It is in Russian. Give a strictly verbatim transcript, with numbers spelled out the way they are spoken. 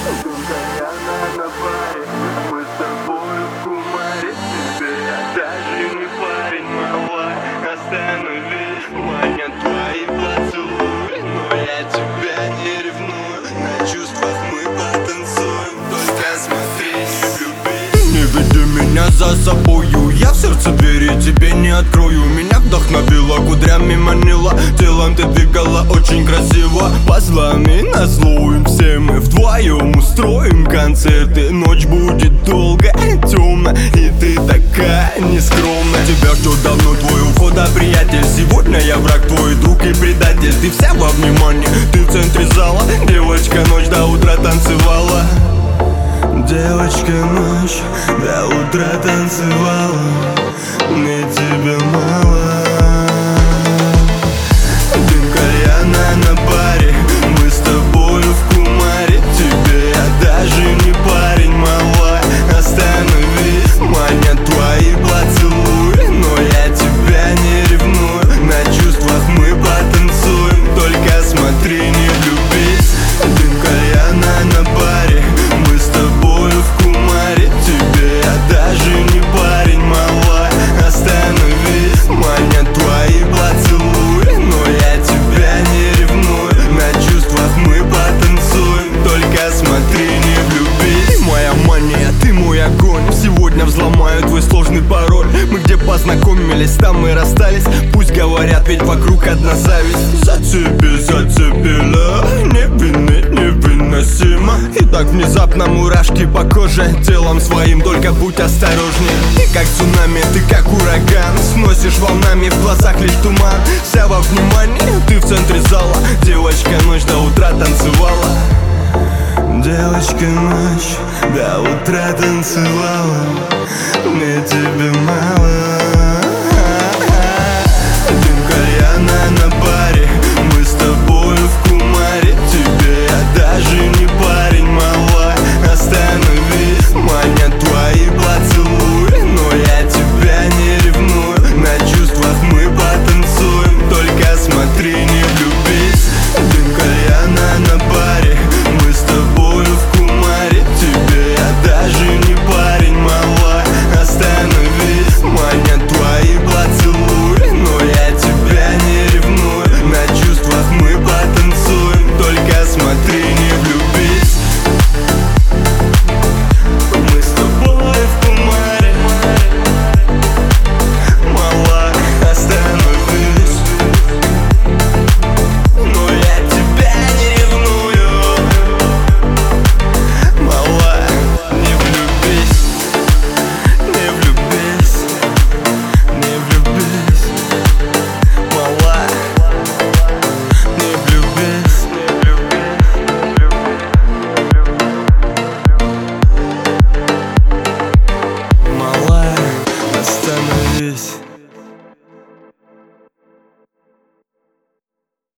Кальяна на баре, мы с тобою в кумаре. Теперь я даже не парень, малая. Остановись, манят твои поцелуи, но я тебя не ревную. На чувствах мы потанцуем, только смотри, не люби. Не веди меня за собою, я в сердце двери тебе не открою. Меня вдохновила, кудрями манила, телом ты двигала очень красиво. Позвони назло им, все мы вдвоем устроим концерты. Ночь будет долгая, темная, и ты такая нескромная. Тебя ждет давно твой ухода, приятель. Сегодня я враг, твой друг и предатель. Ты вся во внимании, ты в центре зала. Девочка, ночь до утра танцевала. Девочка, ночь до утра танцевала. Мне тебя мало. Дым кальяна на баре, мы с тобою в кумаре. Тебе я даже не парень, малая. Остановись, манят твои поцелуи, но я тебя не ревную. На чувствах мы потанцуем, только смотри, не влюбись. Дым кальяна на баре, мы с тобою в кумаре. Тебе я даже не парень, малая. Остановись, манят твои поцелуи, но я тебя не ревную. На чувствах мы потанцуем, только смотри, не влюбись. Ты моя мания, ты мой огонь. Сегодня взломаю твой сложный пароль. Мы где познакомились, там и расстались. Пусть говорят, ведь вокруг одна зависть. Зацепи, зацепила, невинный, невыносимо. И так внезапно мурашки по коже. Телом своим только будь осторожнее. Ты как цунами, ты как ураган. Сносишь волнами, в глазах лишь туман. Вся во внимании, ты в центре зала. Девочка, ночь до утра танцевала. Девочка, ночь до утра танцевала. Мне тебя мало.